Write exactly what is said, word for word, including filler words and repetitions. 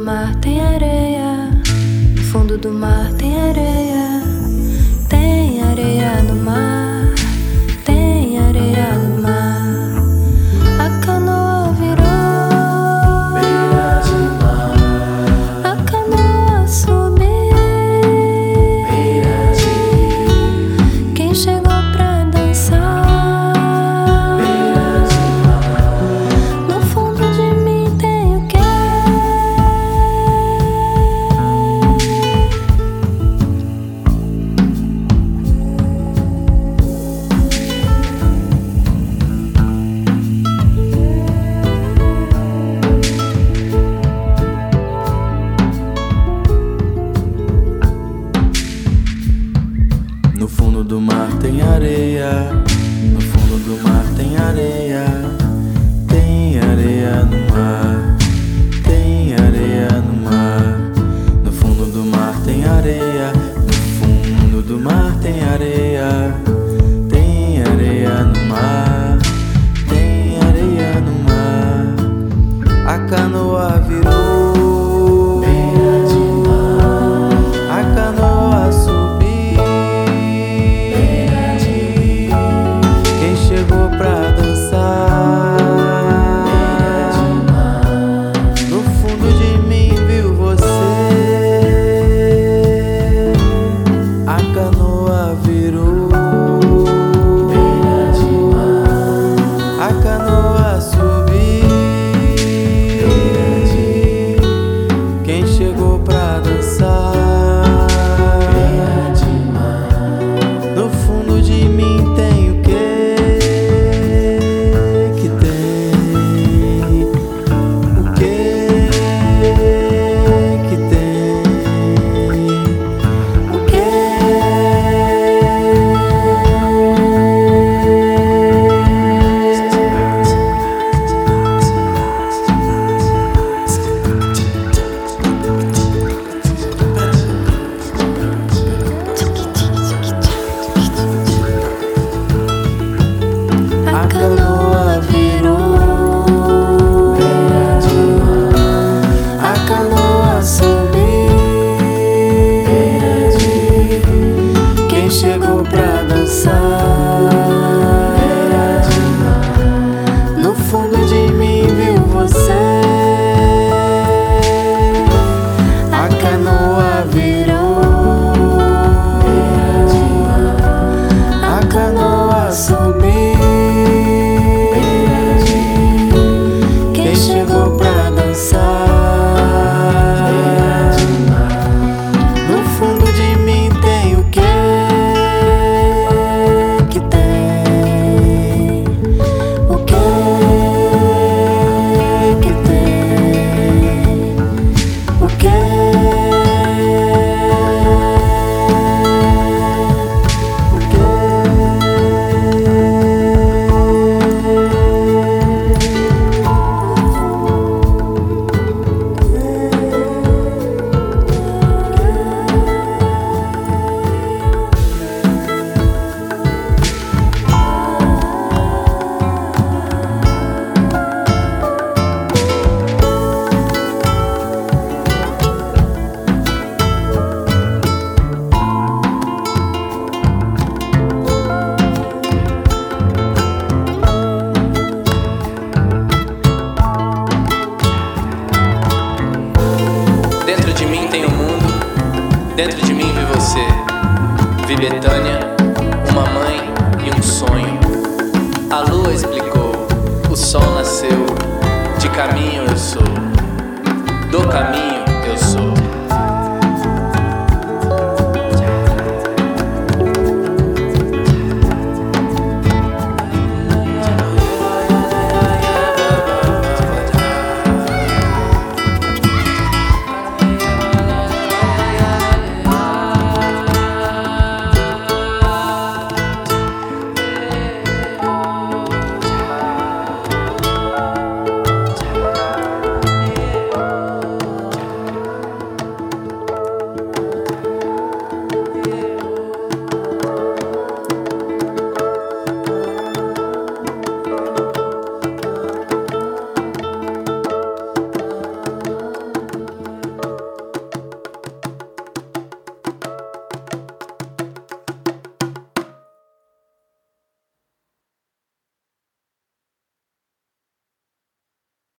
mar tem areia, no fundo do mar tem areia, tem areia no mar, tem areia no mar. A canoa virou beira de mar, a canoa subiu beira de rio, quem chegou pra dançar beira de mar, no fundo de mim tem o quê? no fundo do mar tem areia, no fundo do mar tem areia, tem areia no mar, tem areia no mar, no fundo do mar tem areia, no fundo do mar tem areia, tem areia no mar, tem areia no mar, a canoa virou beira de mar, a canoa subiu, chegou pra dançar beira de mar, no fundo de mim viu você, a canoa virou beira de mar, a canoa subiu beira de rio, quem chegou pra dançar beira de mar, no fundo de mim tem o que a canoa virou beira de mar, a canoa subiu beira de rio, quem chegou pra dançar beira de mar, no fundo de mim viu você, a canoa virou beira de mar, a canoa subiu chegou pra dançar beira de mar, no fundo de mim tem o que que tem, o que que tem, o que Dentro de mim tem o mundo, dentro de mim vi você. Vi Betânia, uma mãe e um sonho. A lua explicou, o sol nasceu. De caminho eu sou, do caminho